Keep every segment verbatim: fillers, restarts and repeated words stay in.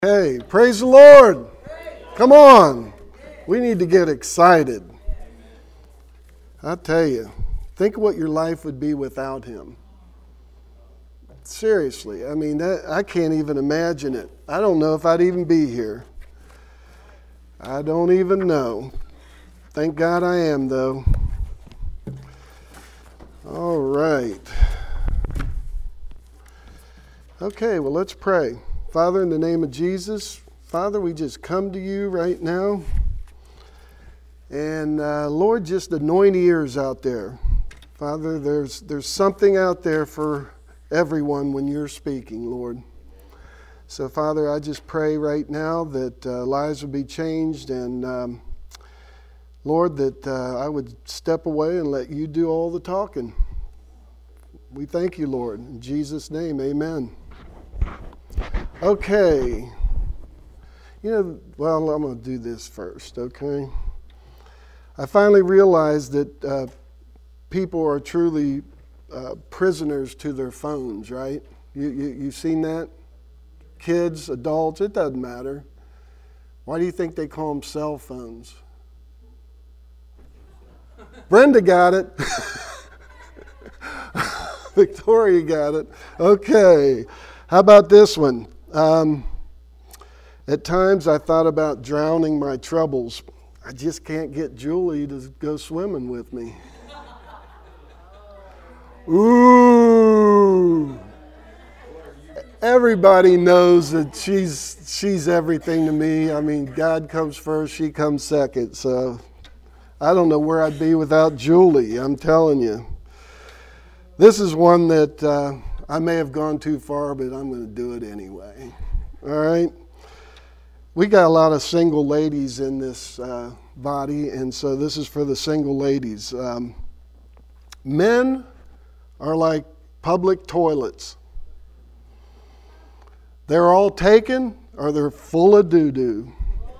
Hey, praise the Lord. Come on. We need to get excited. I tell you, think of what your life would be without Him. Seriously, I mean, that, I can't even imagine it. I don't know if I'd even be here. I don't even know. Thank God I am, though. All right. Okay, well, let's pray. Father, in the name of Jesus, Father, we just come to you right now. And uh, Lord, just anoint ears out there. Father, there's there's something out there for everyone when you're speaking, Lord. So, Father, I just pray right now that uh, lives would be changed and, um, Lord, that uh, I would step away and let you do all the talking. We thank you, Lord. In Jesus' name, amen. Okay. You know, well, I'm going to do this first, okay? I finally realized that uh, people are truly uh, prisoners to their phones, right? You, you, you've seen that? Kids, adults, it doesn't matter. Why do you think they call them cell phones? Brenda got it. Victoria got it. Okay. How about this one? Um, at times I thought about drowning my troubles. I just can't get Julie to go swimming with me. Ooh. Everybody knows that she's she's everything to me. I mean, God comes first, she comes second. So I don't know where I'd be without Julie, I'm telling you. This is one that uh, I may have gone too far, but I'm going to do it anyway. All right? We got a lot of single ladies in this uh, body, and so this is for the single ladies. Um, men are like public toilets. They're all taken or they're full of doo-doo.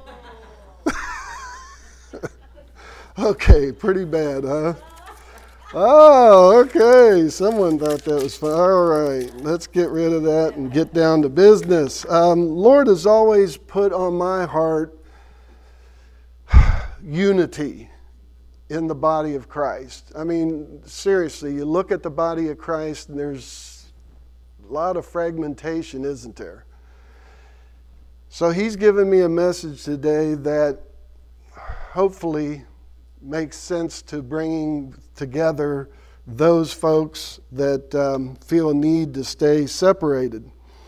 Okay, pretty bad, huh? Oh, okay. Someone thought that was fun. All right, let's get rid of that and get down to business. Um, Lord has always put on my heart unity in the body of Christ. I mean, seriously, you look at the body of Christ and there's a lot of fragmentation, isn't there? So He's given me a message today that hopefully makes sense to bringing together those folks that um, feel a need to stay separated.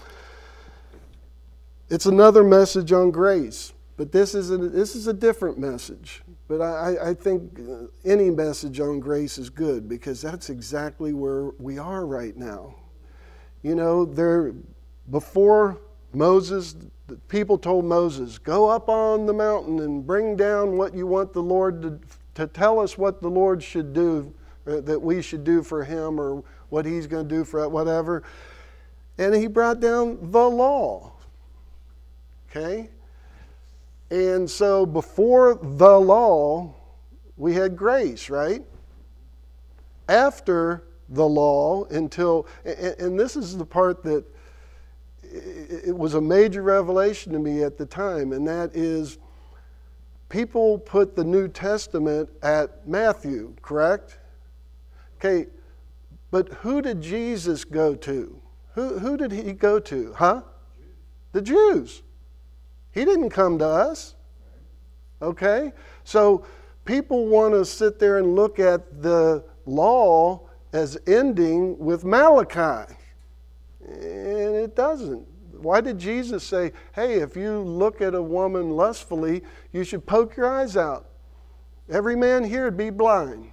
It's another message on grace, but this is a, this is a different message. But I, I think any message on grace is good because that's exactly where we are right now. You know, there before Moses, the people told Moses, go up on the mountain and bring down what you want the Lord to to tell us what the Lord should do, that we should do for Him or what He's going to do for whatever. And He brought down the law. Okay? And so before the law, we had grace, right? After the law, until, and this is the part that it was a major revelation to me at the time, and that is, people put the New Testament at Matthew, correct? Okay, but who did Jesus go to? Who, who did He go to? Huh? The Jews. He didn't come to us. Okay? So people want to sit there and look at the law as ending with Malachi. And it doesn't. Why did Jesus say, hey, if you look at a woman lustfully, you should poke your eyes out? Every man here would be blind.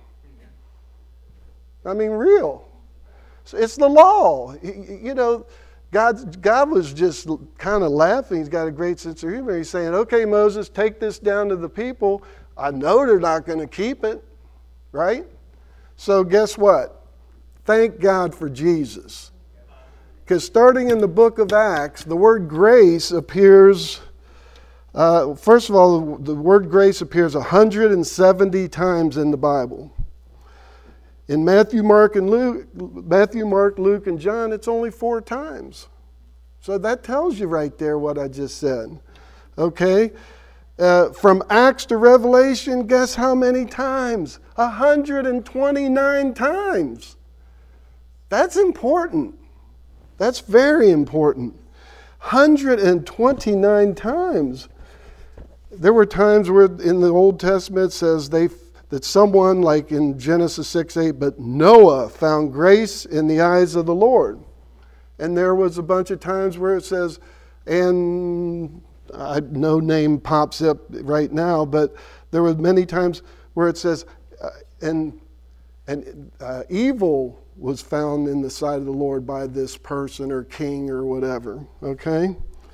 I mean, real. So it's the law. You know, God, God was just kind of laughing. He's got a great sense of humor. He's saying, okay, Moses, take this down to the people. I know they're not going to keep it, right? So guess what? Thank God for Jesus. Because starting in the book of Acts, the word grace appears, uh, first of all, the word grace appears one hundred seventy times in the Bible. In Matthew, Mark, and Luke, Matthew, Mark, Luke, and John, it's only four times. So that tells you right there what I just said. Okay? Uh, from Acts to Revelation, guess how many times? one hundred twenty-nine times. That's important. That's very important. one hundred twenty-nine times. There were times where in the Old Testament it says they that someone, like in Genesis six eight, but Noah found grace in the eyes of the Lord. And there was a bunch of times where it says, and I, no name pops up right now, but there were many times where it says, uh, and, and uh, evil was found in the sight of the Lord by this person or king or whatever, okay?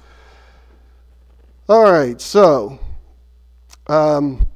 All right, so um,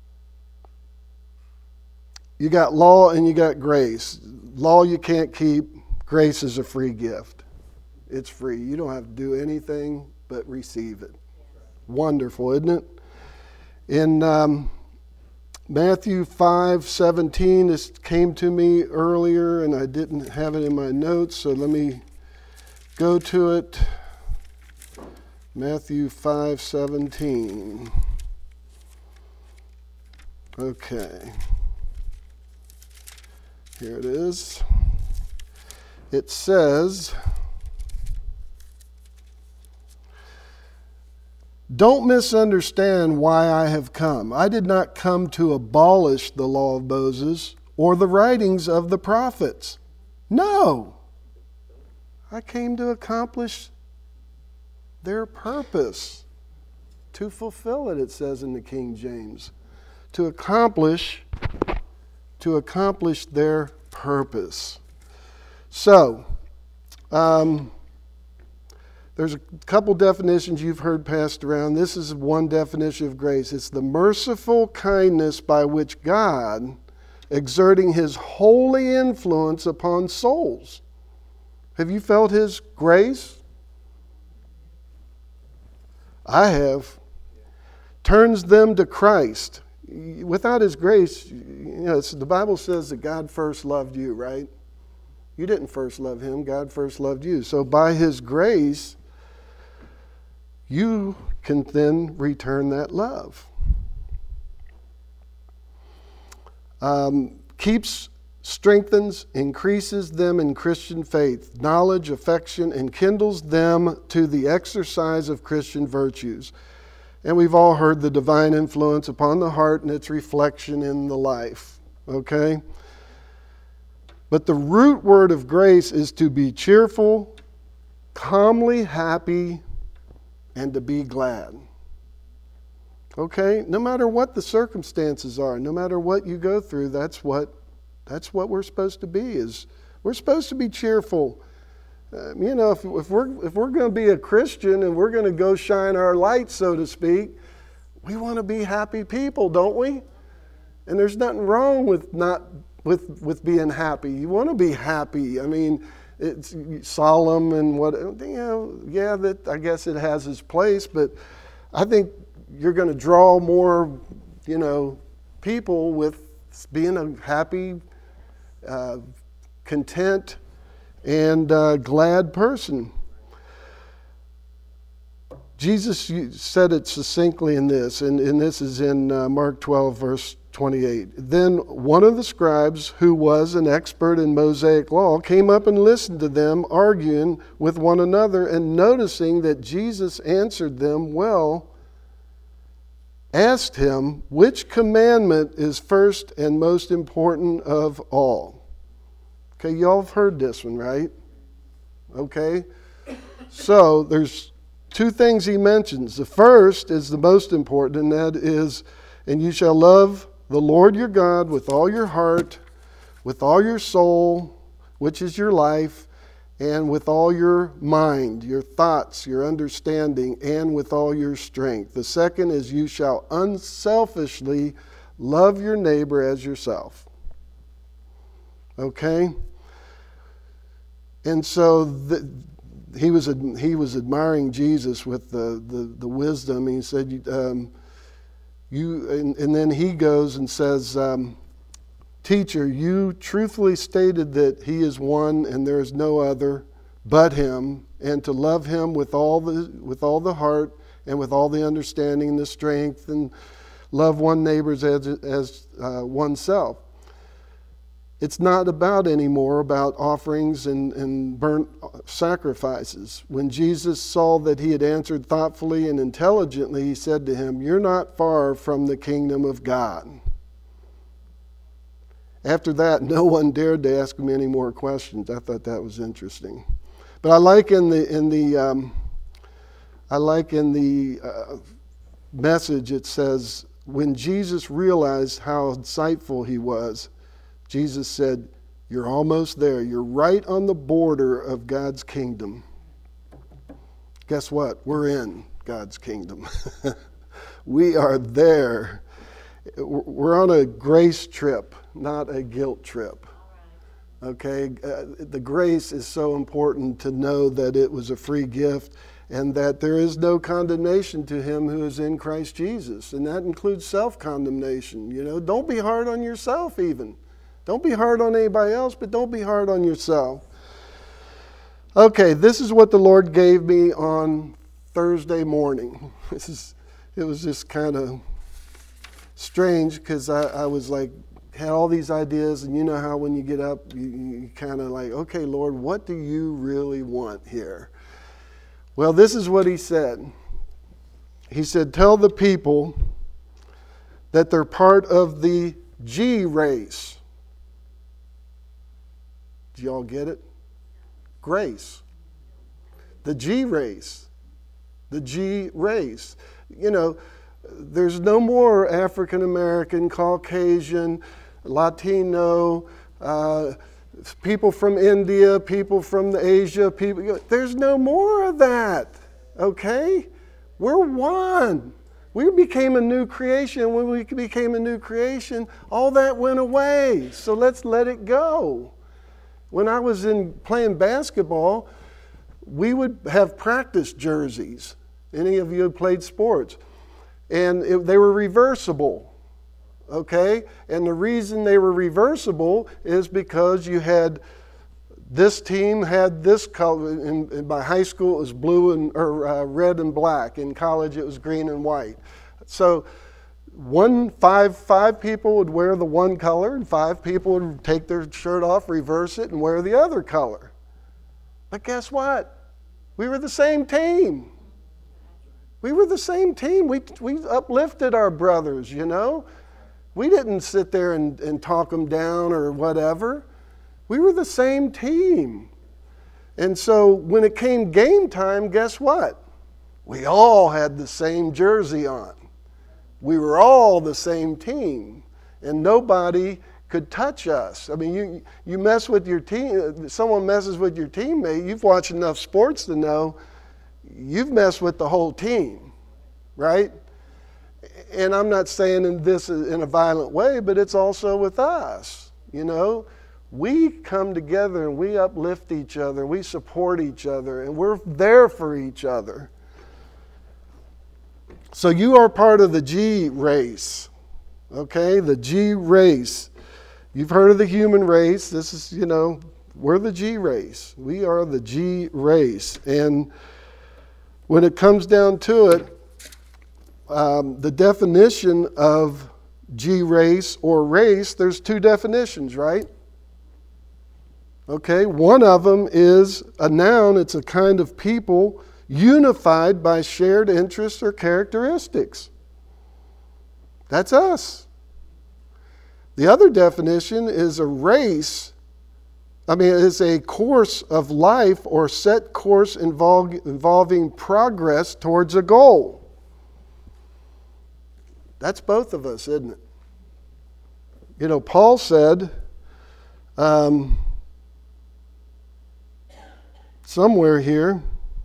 you got law and you got grace. Law you can't keep. Grace is a free gift. It's free. You don't have to do anything but receive it. Wonderful, isn't it? In um, Matthew five seventeen, this came to me earlier and I didn't have it in my notes, so let me go to it. Matthew five seventeen. Okay. Here it is. It says, don't misunderstand why I have come. I did not come to abolish the law of Moses or the writings of the prophets. No. I came to accomplish their purpose. To fulfill it, it says in the King James. To accomplish to accomplish their purpose. So, um, there's a couple definitions you've heard passed around. This is one definition of grace. It's the merciful kindness by which God, exerting His holy influence upon souls. Have you felt His grace? I have. Turns them to Christ. Without His grace, you know, it's, the Bible says that God first loved you, right? You didn't first love Him. God first loved you. So by His grace, you can then return that love. Um, keeps, strengthens, increases them in Christian faith, knowledge, affection, and kindles them to the exercise of Christian virtues. And we've all heard the divine influence upon the heart and its reflection in the life. Okay? But the root word of grace is to be cheerful, calmly happy, and to be glad. Okay? No matter what the circumstances are, no matter what you go through, that's what that's what we're supposed to be. Is we're supposed to be cheerful. Uh, you know, if, if we're if we're going to be a Christian and we're going to go shine our light, so to speak, we want to be happy people, don't we? And there's nothing wrong with not with with being happy. You want to be happy. I mean, it's solemn and what you know. Yeah, that I guess it has its place, but I think you're going to draw more, you know, people with being a happy, uh, content, and uh, glad person. Jesus said it succinctly in this, and, and this is in uh, Mark twelve, verse twenty-eight. Then one of the scribes, who was an expert in Mosaic law, came up and listened to them arguing with one another, and noticing that Jesus answered them well, asked him, which commandment is first and most important of all? Okay, y'all have heard this one, right? Okay, so there's two things he mentions. The first is the most important, and that is, and you shall love the Lord your God with all your heart, with all your soul, which is your life, and with all your mind, your thoughts, your understanding, and with all your strength. The second is you shall unselfishly love your neighbor as yourself. Okay? And so the, he was he was admiring Jesus with the, the, the wisdom. He said, um, you, and, and then he goes and says, um, Teacher, you truthfully stated that he is one and there is no other but him, and to love him with all the with all the heart and with all the understanding and the strength, and love one neighbors as, as uh, oneself. It's not about anymore about offerings and, and burnt sacrifices. When Jesus saw that he had answered thoughtfully and intelligently, he said to him, "You're not far from the kingdom of God." After that, no one dared to ask him any more questions. I thought that was interesting. But I like in the in the um, I like in the uh, message, it says, when Jesus realized how insightful he was, Jesus said, "You're almost there. You're right on the border of God's kingdom." Guess what? We're in God's kingdom. We are there. We're on a grace trip, not a guilt trip. Okay? Uh, the grace is so important to know that it was a free gift and that there is no condemnation to him who is in Christ Jesus. And that includes self-condemnation. You know, don't be hard on yourself even. Don't be hard on anybody else, but don't be hard on yourself. Okay, this is what the Lord gave me on Thursday morning. This is, it was just kind of strange because I, I was like, had all these ideas, and you know how when you get up, you, you kind of like, okay, Lord, what do you really want here? Well, this is what he said. He said, tell the people that they're part of the G race. Do y'all get it? Grace. The G race. The G race. You know, there's no more African American, Caucasian, Latino, uh, people from India, people from Asia, people. There's no more of that. Okay? We're one. We became a new creation. When we became a new creation, all that went away. So let's let it go. When I was in playing basketball, we would have practice jerseys. Any of you have played sports? And it, they were reversible, okay? And the reason they were reversible is because you had, this team had this color. In, in my high school, it was blue and or uh, red and black. In college, it was green and white. So one, five, five people would wear the one color, and five people would take their shirt off, reverse it, and wear the other color. But guess what? We were the same team. We were the same team. We, we uplifted our brothers, you know. We didn't sit there and, and talk them down or whatever. We were the same team. And so when it came game time, guess what? We all had the same jersey on. We were all the same team. And nobody could touch us. I mean, you, you mess with your team, someone messes with your teammate, you've watched enough sports to know you've messed with the whole team, right? And I'm not saying in this in a violent way, but it's also with us, you know. We come together and we uplift each other, we support each other, and we're there for each other. So you are part of the G race, okay? The G race. You've heard of the human race. This is, you know, we're the G race. We are the G race. And when it comes down to it, um, the definition of G race or race, there's two definitions, right? Okay, one of them is a noun. It's a kind of people unified by shared interests or characteristics. That's us. The other definition is a race. I mean, it's a course of life or set course involve, involving progress towards a goal. That's both of us, isn't it? You know, Paul said, um, somewhere here,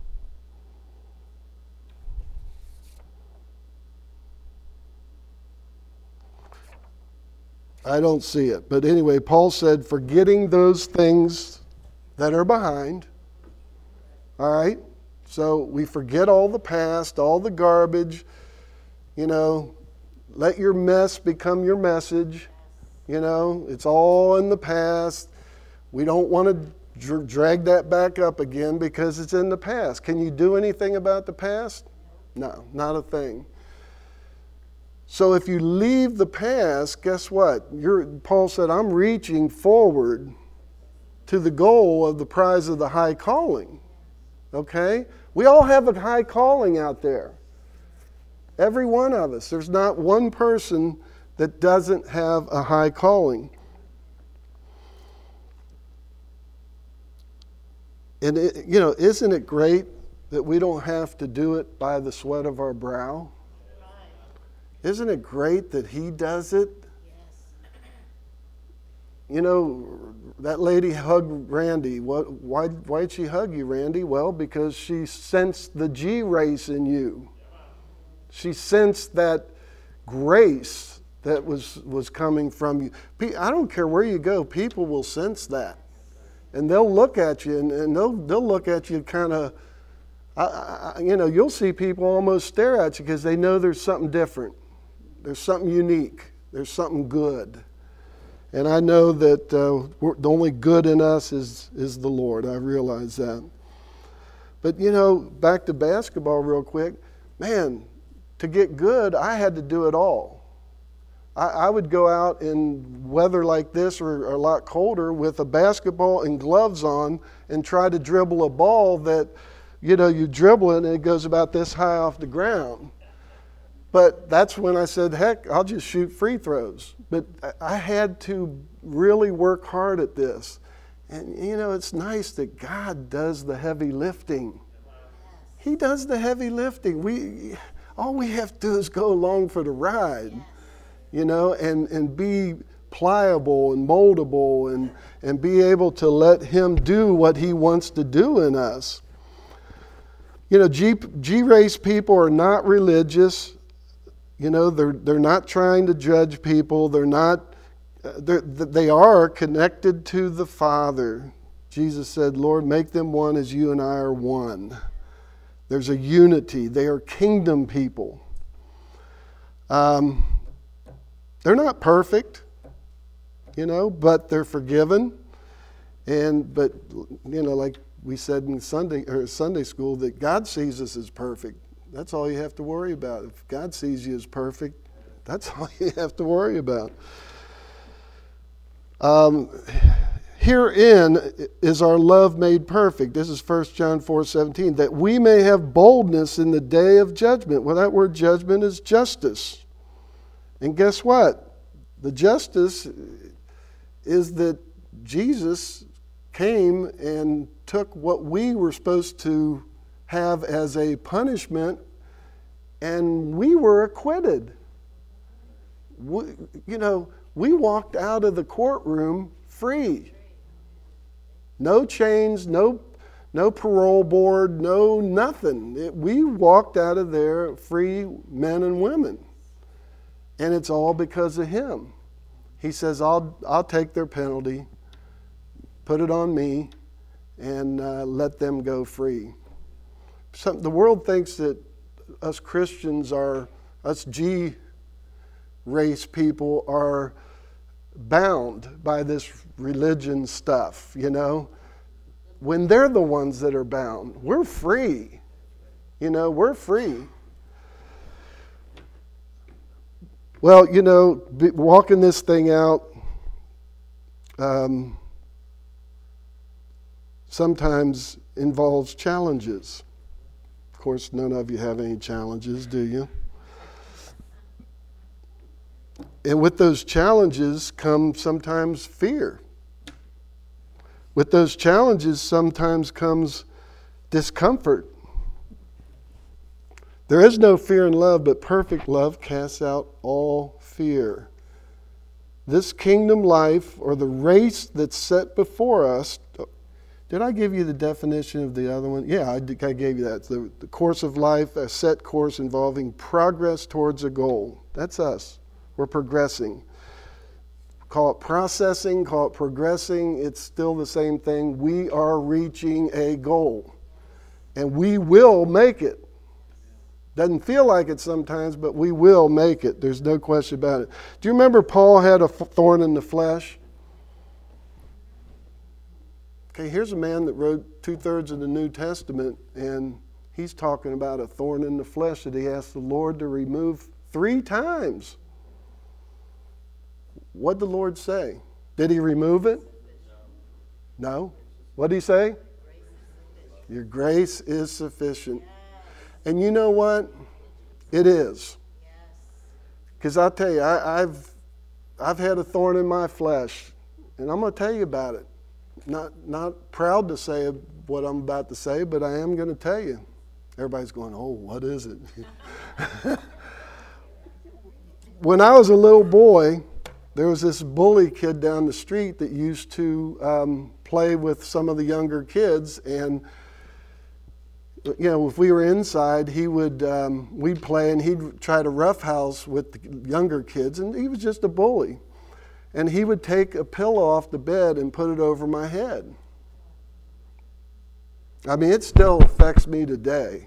I don't see it. But anyway, Paul said, forgetting those things that are behind. All right? So we forget all the past, all the garbage. You know, let your mess become your message. You know, it's all in the past. We don't want to dr- drag that back up again because it's in the past. Can you do anything about the past? No, not a thing. So if you leave the past, guess what? You're, Paul said, I'm reaching forward to the goal of the prize of the high calling. Okay? We all have a high calling out there. Every one of us. There's not one person that doesn't have a high calling. And, it, you know, isn't it great that we don't have to do it by the sweat of our brow? Isn't it great that He does it? You know, that lady hugged Randy. What, why, why did she hug you, Randy? Well, because she sensed the G race in you. She sensed that grace that was, was coming from you. I don't care where you go, people will sense that. And they'll look at you, and, and they'll, they'll look at you kind of, I, I, you know, you'll see people almost stare at you because they know there's something different. There's something unique. There's something good. And I know that uh, we're, the only good in us is, is the Lord. I realize that. But, you know, back to basketball real quick. Man, to get good, I had to do it all. I, I would go out in weather like this or, or a lot colder with a basketball and gloves on and try to dribble a ball that, you know, you dribble it and it goes about this high off the ground. But that's when I said, heck, I'll just shoot free throws. But I had to really work hard at this. And, you know, it's nice that God does the heavy lifting. He does the heavy lifting. We, all we have to do is go along for the ride, you know, and, and be pliable and moldable and, and be able to let Him do what He wants to do in us. You know, G, G-race people are not religious. You know, they're, they're not trying to judge people. They're not, they're, they are connected to the Father. Jesus said, Lord, make them one as you and I are one. There's a unity. They are kingdom people. Um, they're not perfect, you know, but they're forgiven. And, but, you know, like we said in Sunday, or Sunday school, that God sees us as perfect. That's all you have to worry about. If God sees you as perfect, that's all you have to worry about. Um, herein is our love made perfect. This is First John four seventeen, that we may have boldness in the day of judgment. Well, that word judgment is justice. And guess what? The justice is that Jesus came and took what we were supposed to have as a punishment, and we were acquitted. We, you know, we walked out of the courtroom free. No chains, no, no parole board, no nothing. It, we walked out of there free men and women. And it's all because of Him. He says, I'll, I'll take their penalty, put it on me, and uh, let them go free. Some, the world thinks that us Christians are, us G-race people are bound by this religion stuff, you know. When they're the ones that are bound, we're free. You know, we're free. Well, you know, walking this thing out, um, sometimes involves challenges. Of course, none of you have any challenges, do you? And with those challenges come sometimes fear. With those challenges sometimes comes discomfort. There is no fear in love, but perfect love casts out all fear. This kingdom life, or the race that's set before us, did I give you the definition of the other one? Yeah, I, did, I gave you that. The, the course of life, a set course involving progress towards a goal. That's us. We're progressing. Call it processing, call it progressing. It's still the same thing. We are reaching a goal. And we will make it. Doesn't feel like it sometimes, but we will make it. There's no question about it. Do you remember Paul had a thorn in the flesh? Okay, here's a man that wrote two-thirds of the New Testament, and he's talking about a thorn in the flesh that he asked the Lord to remove three times. What did the Lord say? Did he remove it? No. What did he say? Your grace is sufficient. And you know what? It is. Because I'll tell you, I, I've, I've had a thorn in my flesh, and I'm going to tell you about it. Not, not proud to say what I'm about to say, but I am going to tell you. Everybody's going, oh, what is it? When I was a little boy, there was this bully kid down the street that used to um, play with some of the younger kids, and you know, if we were inside, he would um, we'd play, and he'd try to roughhouse with the younger kids, and he was just a bully. And he would take a pillow off the bed and put it over my head. I mean, it still affects me today.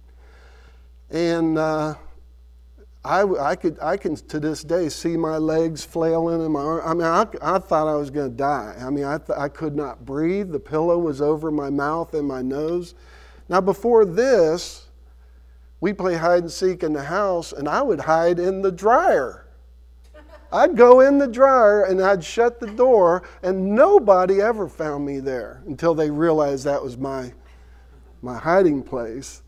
And uh, I, I could, I can to this day see my legs flailing in my arm. I mean, I, I thought I was going to die. I mean, I, th- I could not breathe. The pillow was over my mouth and my nose. Now, before this, we play hide and seek in the house, and I would hide in the dryer. I'd go in the dryer and I'd shut the door, and nobody ever found me there until they realized that was my, my hiding place.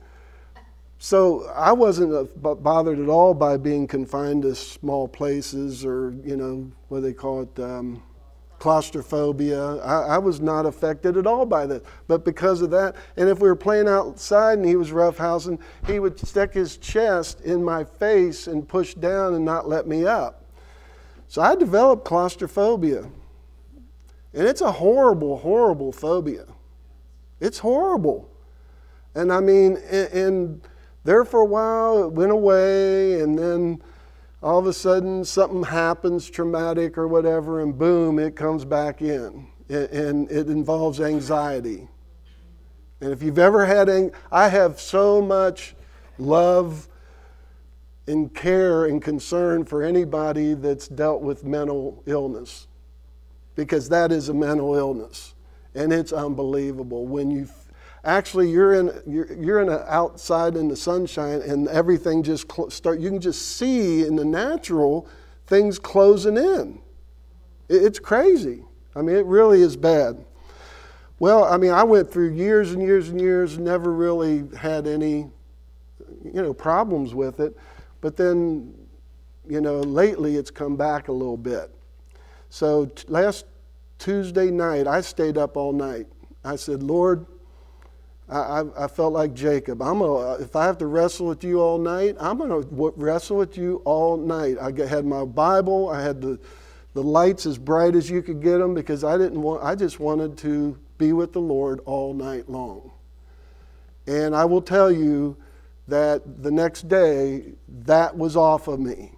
So I wasn't bothered at all by being confined to small places or, you know, what do they call it, um, claustrophobia. I, I was not affected at all by that. But because of that, and if we were playing outside and he was roughhousing, he would stick his chest in my face and push down and not let me up. So I developed claustrophobia. And it's a horrible, horrible phobia. It's horrible. And I mean, and, and there for a while it went away, and then all of a sudden something happens, traumatic or whatever, and boom, it comes back in. And it involves anxiety. And if you've ever had, ang- I have so much love and care and concern for anybody that's dealt with mental illness, because that is a mental illness, and it's unbelievable when you actually you're in you're, you're in a, outside in the sunshine, and everything just cl- start you can just see in the natural things closing in. It, it's crazy. I mean, it really is bad. Well, I mean, I went through years and years and years, never really had any, you know, problems with it. But then, you know, lately it's come back a little bit. So t- last Tuesday night, I stayed up all night. I said, Lord, I, I, I felt like Jacob. I'm gonna, if I have to wrestle with you all night, I'm going to w- wrestle with you all night. I get, had my Bible. I had the, the lights as bright as you could get them, because I didn't want. I just wanted to be with the Lord all night long. And I will tell you that the next day, that was off of me.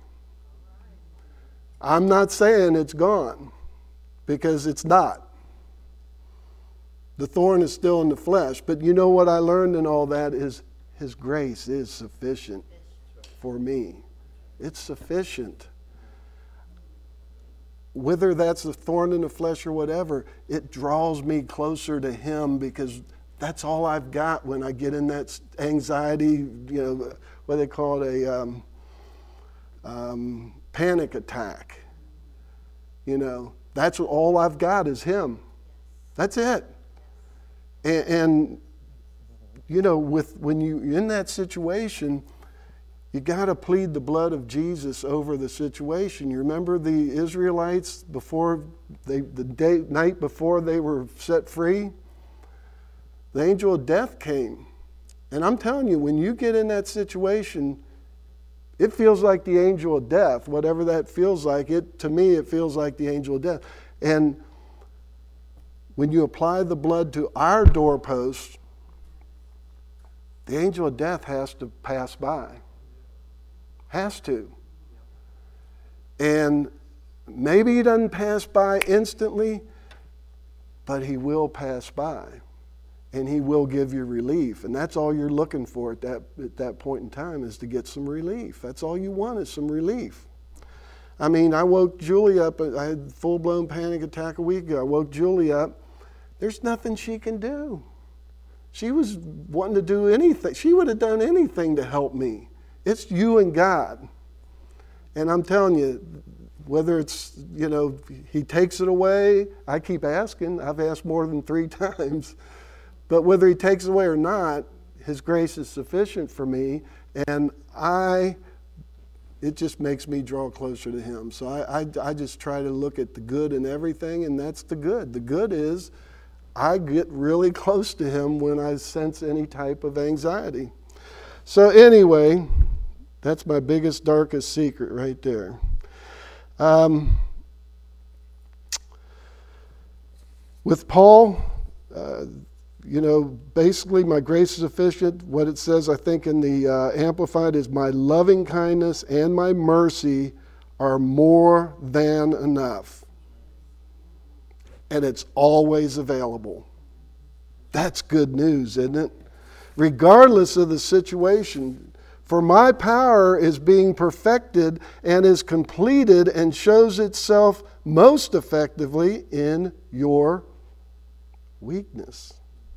I'm not saying it's gone, because it's not. The thorn is still in the flesh. But you know what I learned in all that is His grace is sufficient for me. It's sufficient. Whether that's a thorn in the flesh or whatever, it draws me closer to Him, because that's all I've got when I get in that anxiety, you know, what they call it, a um, um, panic attack. You know, that's all I've got is Him. That's it. And, and you know, with when you're in that situation, you got to plead the blood of Jesus over the situation. You remember the Israelites before they, the day, night before they were set free? The angel of death came. And I'm telling you, when you get in that situation, it feels like the angel of death. Whatever that feels like, it to me, it feels like the angel of death. And when you apply the blood to our doorpost, the angel of death has to pass by. Has to. And maybe he doesn't pass by instantly, but he will pass by. And he will give you relief. And that's all you're looking for at that, at that point in time, is to get some relief. That's all you want, is some relief. I mean, I woke Julie up. I had a full-blown panic attack a week ago. I woke Julie up, there's nothing she can do. She was wanting to do anything. She would have done anything to help me. It's you and God. And I'm telling you, whether it's, you know, he takes it away, I keep asking. I've asked more than three times. But whether he takes it away or not, his grace is sufficient for me. And I, it just makes me draw closer to him. So I, I, I just try to look at the good in everything, and that's the good. The good is I get really close to him when I sense any type of anxiety. So anyway, that's my biggest, darkest secret right there. Um, with Paul, uh, you know, basically my grace is sufficient. What it says, I think, in the uh, Amplified is my loving kindness and my mercy are more than enough. And it's always available. That's good news, isn't it? Regardless of the situation, for my power is being perfected and is completed and shows itself most effectively in your weakness.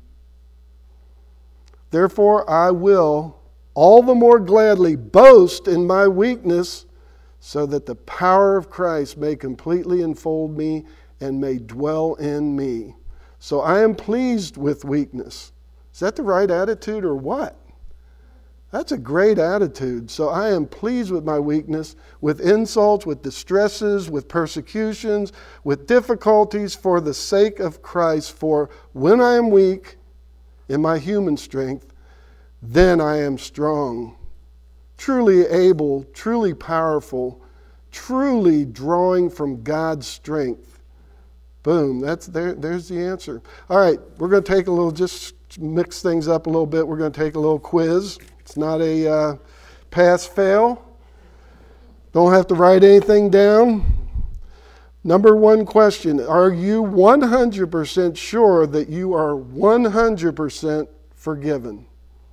Therefore, I will all the more gladly boast in my weakness, so that the power of Christ may completely enfold me and may dwell in me. So I am pleased with weakness. Is that the right attitude or what? That's a great attitude. So I am pleased with my weakness, with insults, with distresses, with persecutions, with difficulties for the sake of Christ. For when I am weak in my human strength, then I am strong, truly able, truly powerful, truly drawing from God's strength. Boom, that's there, there's the answer. All right, we're going to take a little, just mix things up a little bit. We're going to take a little quiz. It's not a uh, pass-fail. Don't have to write anything down. Number one question, are you one hundred percent sure that you are one hundred percent forgiven?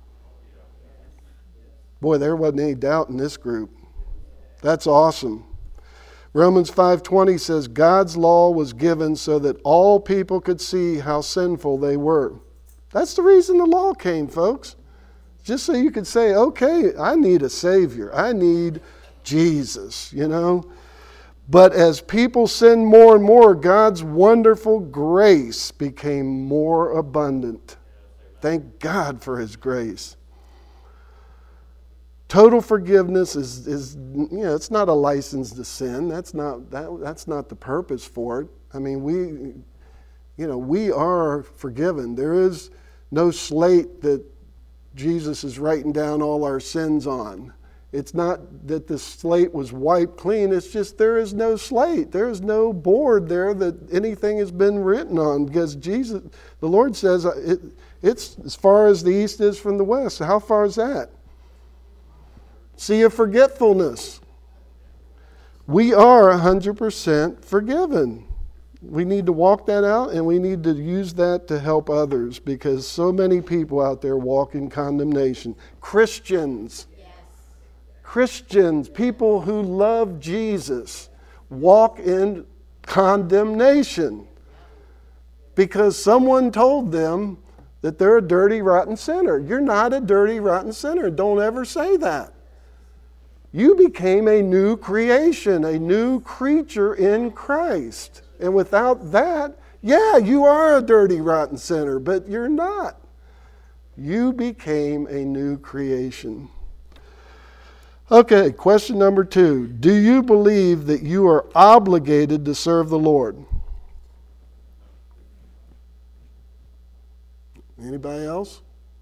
Boy, there wasn't any doubt in this group. That's awesome. Romans five twenty says, God's law was given so that all people could see how sinful they were. That's the reason the law came, folks. Just so you could say, okay, I need a Savior. I need Jesus, you know. But as people sinned more and more, God's wonderful grace became more abundant. Thank God for His grace. Total forgiveness is, is, you know, it's not a license to sin. That's not, that, that's not the purpose for it. I mean, we, you know, we are forgiven. There is no slate that Jesus is writing down all our sins on. It's not that the slate was wiped clean. It's just there is no slate. There is no board there that anything has been written on, because Jesus, the Lord says, it, it's as far as the east is from the west. How far is that? Sea of forgetfulness. We are one hundred percent forgiven. We need to walk that out, and we need to use that to help others, because so many people out there walk in condemnation. Christians, yes. Christians, people who love Jesus, walk in condemnation because someone told them that they're a dirty, rotten sinner. You're not a dirty, rotten sinner. Don't ever say that. You became a new creation, a new creature in Christ. And without that, yeah, you are a dirty, rotten sinner, but you're not. You became a new creation. Okay, question number two. Do you believe that you are obligated to serve the Lord? Anybody else?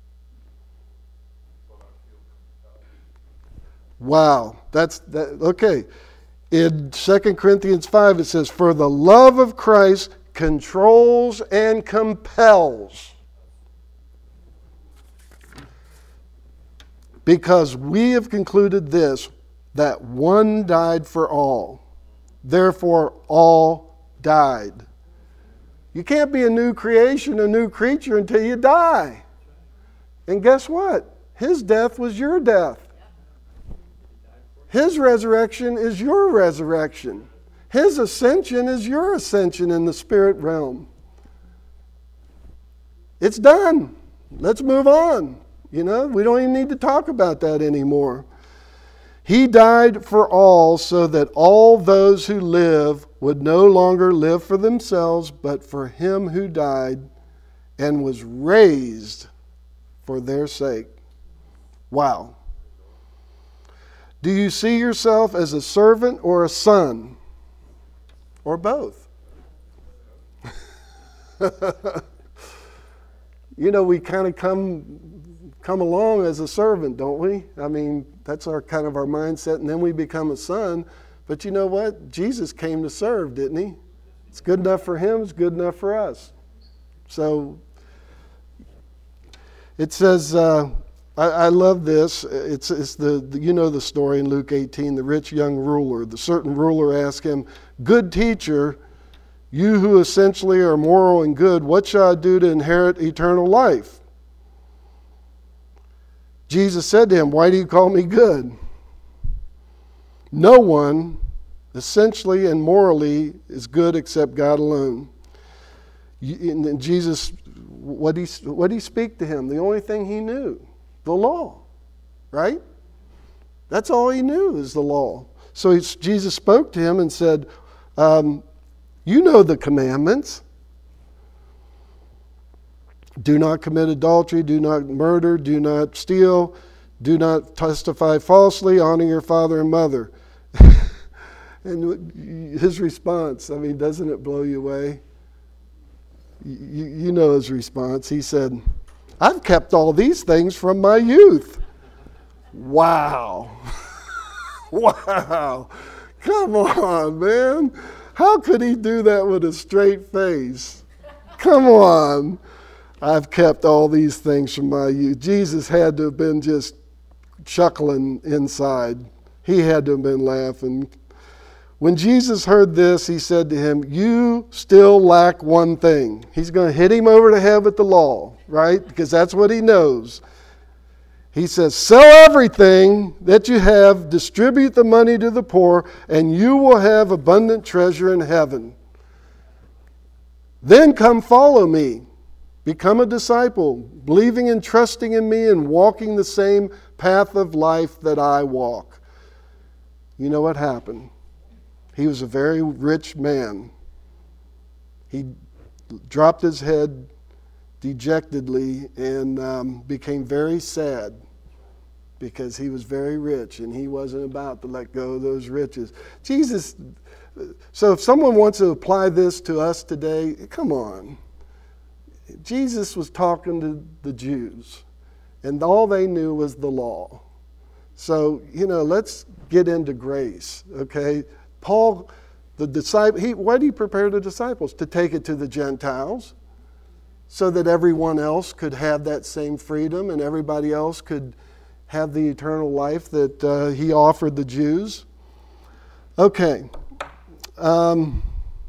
Wow, that's that. Okay. In Second Corinthians five, it says, for the love of Christ controls and compels, because we have concluded this, that one died for all, therefore all died. You can't be a new creation, a new creature, until you die. And guess what? His death was your death. His resurrection is your resurrection. His ascension is your ascension in the spirit realm. It's done. Let's move on. You know, we don't even need to talk about that anymore. He died for all so that all those who live would no longer live for themselves, but for him who died and was raised for their sake. Wow. Do you see yourself as a servant or a son? Or both? You know, we kind of come come along as a servant, don't we? I mean, that's our kind of our mindset, and then we become a son. But you know what? Jesus came to serve, didn't he? It's good enough for him, it's good enough for us. So it says, uh, I, I love this. It's, it's the, the, you know the story in Luke eighteen, the rich young ruler. The certain ruler asked him, "Good teacher, you who essentially are moral and good, what shall I do to inherit eternal life?" Jesus said to him, "Why do you call me good? No one, essentially and morally, is good except God alone." And Jesus, what did he, what did he speak to him? The only thing he knew, the law, right? That's all he knew is the law. So Jesus spoke to him and said, um, you know the commandments. Do not commit adultery, do not murder, do not steal, do not testify falsely, honor your father and mother. And his response, I mean, doesn't it blow you away? You, you know his response. He said, "I've kept all these things from my youth." Wow. Wow. Come on, man. How could he do that with a straight face? Come on. "I've kept all these things from my youth." Jesus had to have been just chuckling inside. He had to have been laughing. When Jesus heard this, he said to him, "You still lack one thing." He's going to hit him over the head with the law, right? Because that's what he knows. He says, "Sell everything that you have, distribute the money to the poor, and you will have abundant treasure in heaven. Then come follow me. Become a disciple, believing and trusting in me and walking the same path of life that I walk." You know what happened? He was a very rich man. He dropped his head dejectedly and um, became very sad because he was very rich and he wasn't about to let go of those riches. Jesus, so if someone wants to apply this to us today, come on. Jesus was talking to the Jews, and all they knew was the law. So, you know, let's get into grace, okay? Paul, the disciple, he, why did he prepare the disciples? To take it to the Gentiles, so that everyone else could have that same freedom and everybody else could have the eternal life that uh, he offered the Jews. Okay. Um,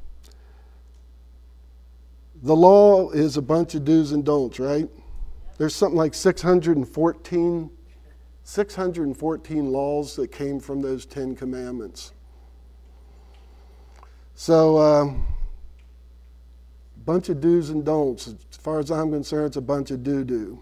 The law is a bunch of do's and don'ts, right? There's something like six hundred fourteen, six hundred fourteen laws that came from those Ten Commandments. So, a um, bunch of do's and don'ts. As far as I'm concerned, it's a bunch of doo-doo.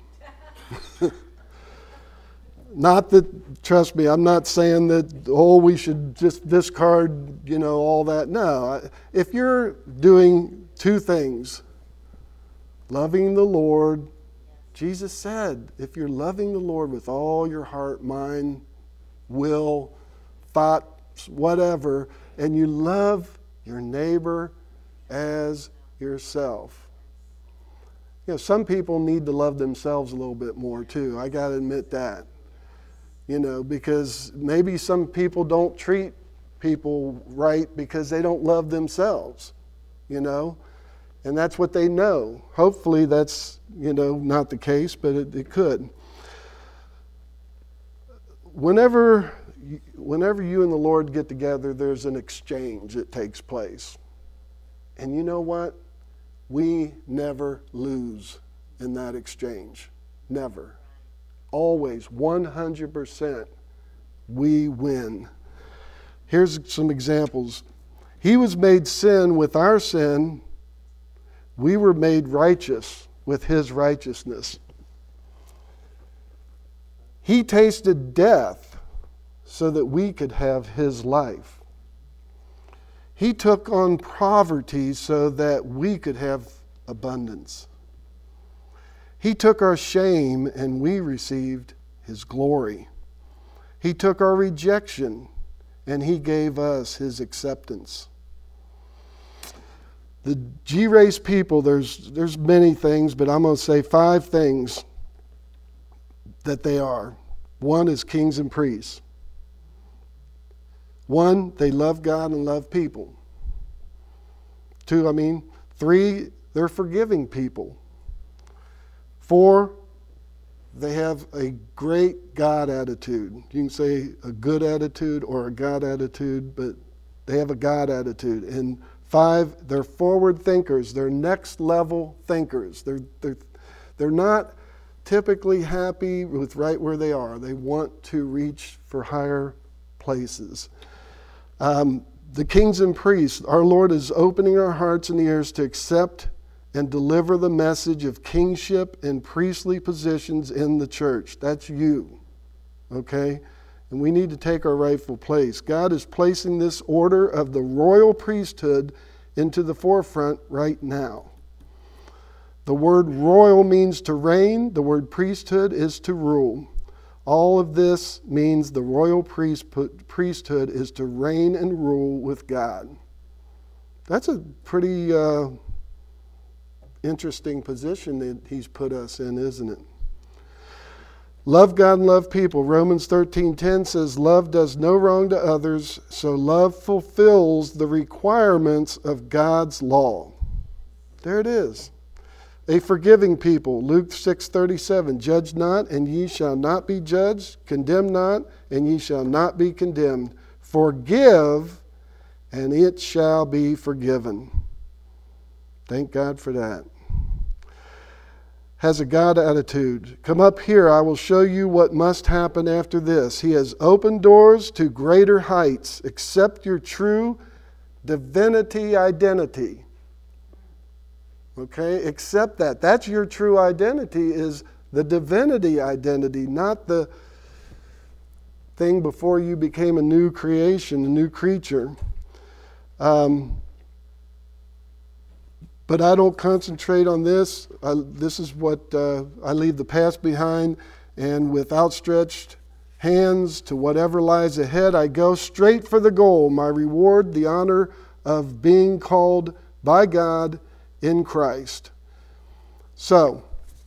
Not that, trust me, I'm not saying that, oh, we should just discard, you know, all that. No. If you're doing two things, loving the Lord, Jesus said, if you're loving the Lord with all your heart, mind, will, thoughts, whatever, and you love your neighbor as yourself. You know, some people need to love themselves a little bit more too. I got to admit that. You know, because maybe some people don't treat people right because they don't love themselves, you know. And that's what they know. Hopefully that's, you know, not the case, but it, it could. Whenever, whenever you and the Lord get together, there's an exchange that takes place. And you know what? We never lose in that exchange. Never. Always, one hundred percent, we win. Here's some examples. He was made sin with our sin. We were made righteous with his righteousness. He tasted death so that we could have his life. He took on poverty so that we could have abundance. He took our shame and we received his glory. He took our rejection and he gave us his acceptance. The G-race people, there's, there's many things, but I'm going to say five things that they are. One is kings and priests. One, they love God and love people. Two, I mean, three, they're forgiving people. Four, they have a great God attitude. You can say a good attitude or a God attitude, but they have a God attitude. And five, they're forward thinkers. They're next level thinkers. They're, they're, they're not typically happy with right where they are. They want to reach for higher places. Um, the kings and priests, our Lord is opening our hearts and ears to accept and deliver the message of kingship and priestly positions in the church. That's you, okay? And we need to take our rightful place. God is placing this order of the royal priesthood into the forefront right now. The word royal means to reign. The word priesthood is to rule. All of this means the royal priest, priesthood is to reign and rule with God. That's a pretty uh, interesting position that he's put us in, isn't it? Love God and love people. Romans thirteen ten says, love does no wrong to others, so love fulfills the requirements of God's law. There it is. A forgiving people. Luke six thirty-seven, judge not, and ye shall not be judged. Condemn not, and ye shall not be condemned. Forgive, and it shall be forgiven. Thank God for that. Has a God attitude. Come up here, I will show you what must happen after this. He has opened doors to greater heights. Accept your true divinity identity. Okay, accept that. That's your true identity, is the divinity identity, not the thing before you became a new creation, a new creature. Um, but I don't concentrate on this. I, this is what uh, I leave the past behind, and with outstretched hands to whatever lies ahead, I go straight for the goal, my reward, the honor of being called by God in Christ. So,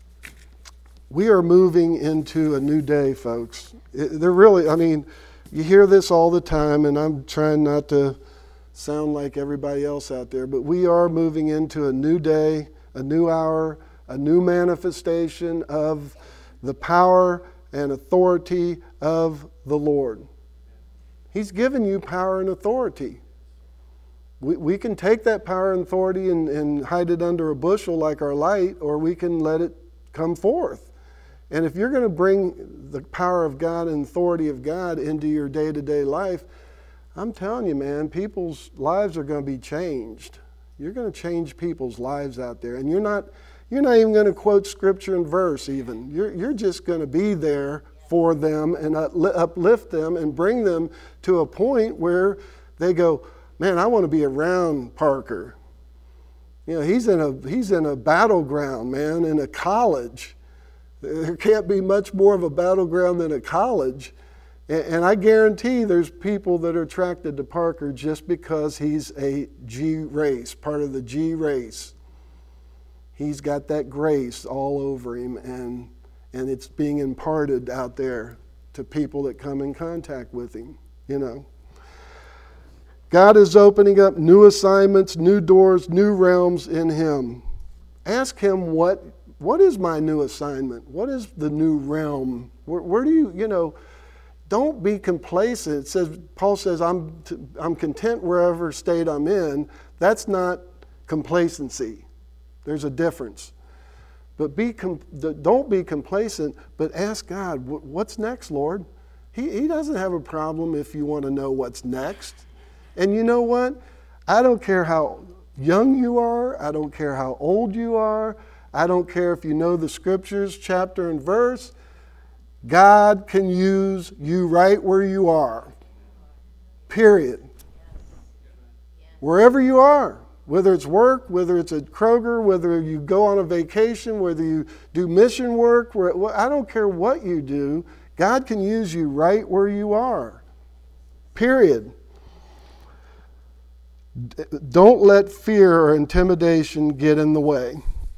we are moving into a new day, folks. It, they're really, I mean, you hear this all the time, and I'm trying not to sound like everybody else out there, but we are moving into a new day, a new hour, a new manifestation of the power and authority of the Lord. He's given you power and authority. We, we can take that power and authority and, and hide it under a bushel like our light, or we can let it come forth. And if you're going to bring the power of God and authority of God into your day-to-day life, I'm telling you, man, people's lives are going to be changed. You're going to change people's lives out there. And you're not, you're not even going to quote scripture and verse even. You're, you're just going to be there for them and uplift them and bring them to a point where they go, man, I want to be around Parker. You know, he's in a he's in a battleground, man, in a college. There can't be much more of a battleground than a college. And, and I guarantee there's people that are attracted to Parker just because he's a G race, part of the G race. He's got that grace all over him, and and it's being imparted out there to people that come in contact with him, you know. God is opening up new assignments, new doors, new realms in him. Ask him, what, what is my new assignment? What is the new realm? Where, where do you, you know, don't be complacent. It says, Paul says, I'm, t- I'm content wherever state I'm in. That's not complacency. There's a difference. But be com- don't be complacent, but ask God, what's next, Lord? He, he doesn't have a problem if you want to know what's next. And you know what? I don't care how young you are. I don't care how old you are. I don't care if you know the scriptures, chapter and verse. God can use you right where you are. Period. Wherever you are. Whether it's work, whether it's at Kroger, whether you go on a vacation, whether you do mission work, where, I don't care what you do, God can use you right where you are. Period. Don't let fear or intimidation get in the way.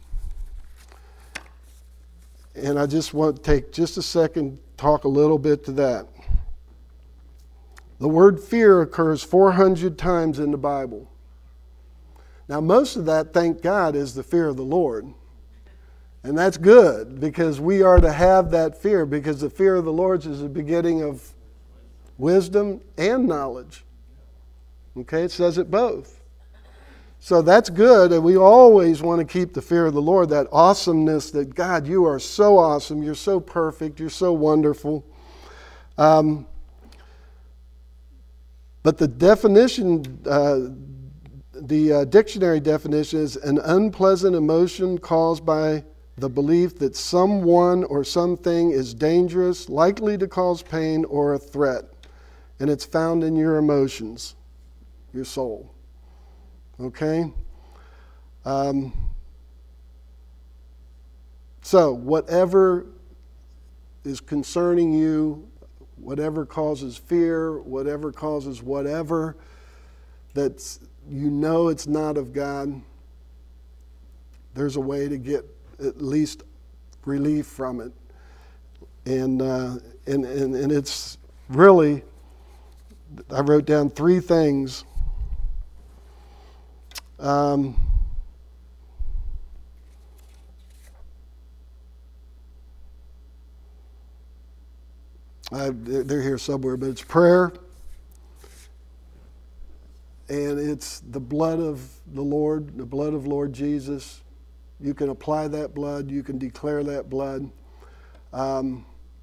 And I just want to take just a second, talk a little bit to that. The word fear occurs four hundred times in the Bible. Now, most of that, thank God, is the fear of the Lord. And that's good, because we are to have that fear, because the fear of the Lord is the beginning of wisdom and knowledge. Okay, it says it both. So that's good, and we always want to keep the fear of the Lord, that awesomeness that, God, you are so awesome, you're so perfect, you're so wonderful. Um, but the definition... Uh, The uh, dictionary definition is an unpleasant emotion caused by the belief that someone or something is dangerous, likely to cause pain or a threat. And it's found in your emotions, your soul. Okay? Um, so, whatever is concerning you, whatever causes fear, whatever causes whatever, that's... you know it's not of God, there's a way to get at least relief from it. And, uh, and, and, and it's really, I wrote down three things. Um, I, they're here somewhere, but it's prayer. And it's the blood of the Lord, the blood of Lord Jesus. You can apply that blood. You can declare that blood. Um,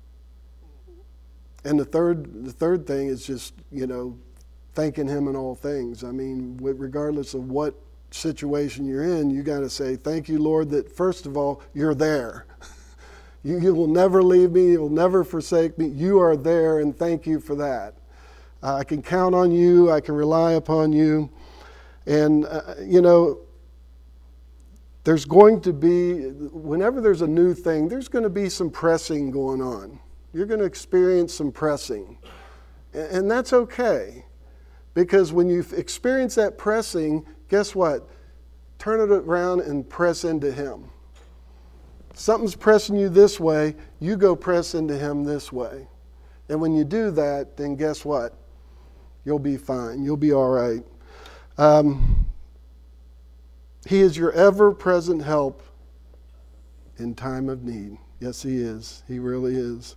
and the third, the third thing is just, you know, thanking Him in all things. I mean, regardless of what situation you're in, you got to say, thank you, Lord, that first of all, you're there. you, you will never leave me. You will never forsake me. You are there, and thank you for that. Uh, I can count on you. I can rely upon you. And, uh, you know, there's going to be, whenever there's a new thing, there's going to be some pressing going on. You're going to experience some pressing. And, and that's okay. Because when you experience that pressing, guess what? Turn it around and press into Him. Something's pressing you this way, you go press into Him this way. And when you do that, then guess what? You'll be fine. You'll be all right. Um, he is your ever-present help in time of need. Yes, He is. He really is.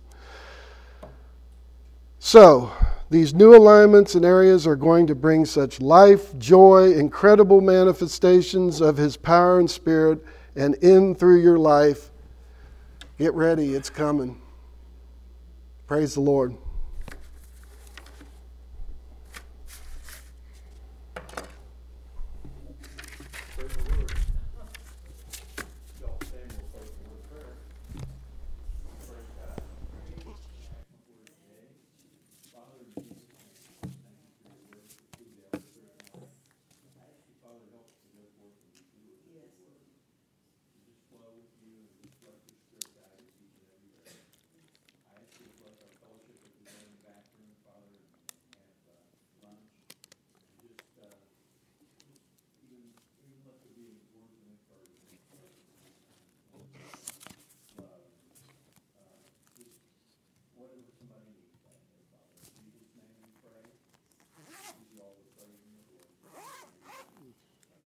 So, these new alignments and areas are going to bring such life, joy, incredible manifestations of His power and Spirit and in through your life. Get ready. It's coming. Praise the Lord.